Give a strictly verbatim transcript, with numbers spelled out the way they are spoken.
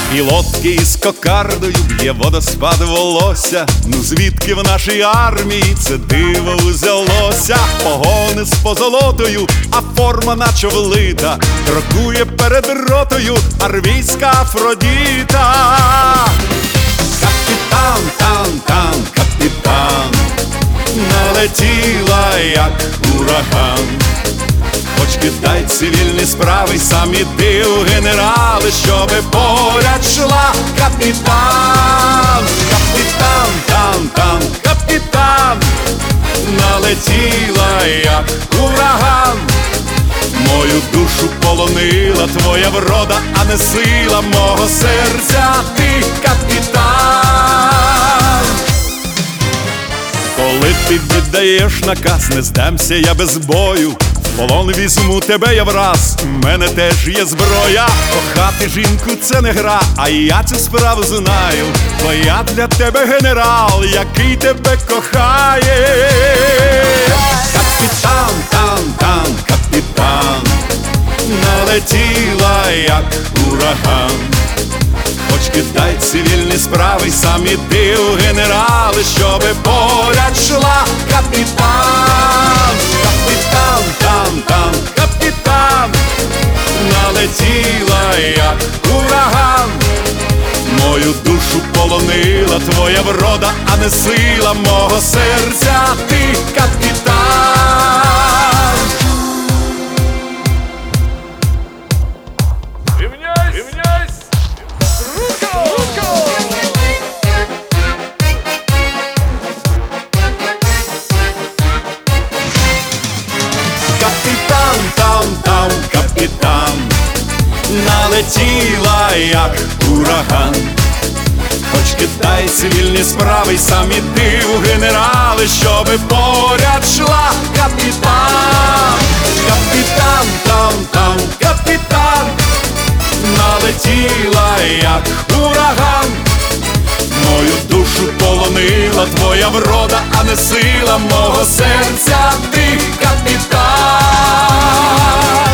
І лодки із кокардою б'є водоспад волосся. Ну звідки в нашій армії це диво взялося? Погони з позолотою, а форма наче влита, крокує перед ротою армійська Афродіта. Капітан, тан, тан, капітан, налетіла як ураган. Хоч кидай цивільні справи, сам іди у генерали, щоби поряд шла. Капітан, капітан, тан, тан, капітан, налетіла як ураган. Мою душу полонила твоя врода, а не сила мого серця, ти капітан. Коли ти віддаєш наказ, не здамся я без бою, в полон візьму тебе я враз, в мене теж є зброя. Кохати жінку це не гра, а я цю справу знаю, бо я для тебе генерал, який тебе кохає. Капітан, тан, тан, капітан, налетіла як ураган. Хоч кидай цивільні справи, сам іди у генерали, щоби поряд шла. Капітан, капітан, тан, тан, капітан, налетіла як ураган. Мою душу полонила твоя врода, а не сила мого серця, ти капітан. Капітан, там, там, капітан, налетіла як ураган. Хоч кидай цивільні справи, сам іди у генерали, щоби поряд шла. Капітан, капітан, там, там, капітан, налетіла як ураган. Мою душу полонила твоя врода, а не сила мого серця, ти капітан.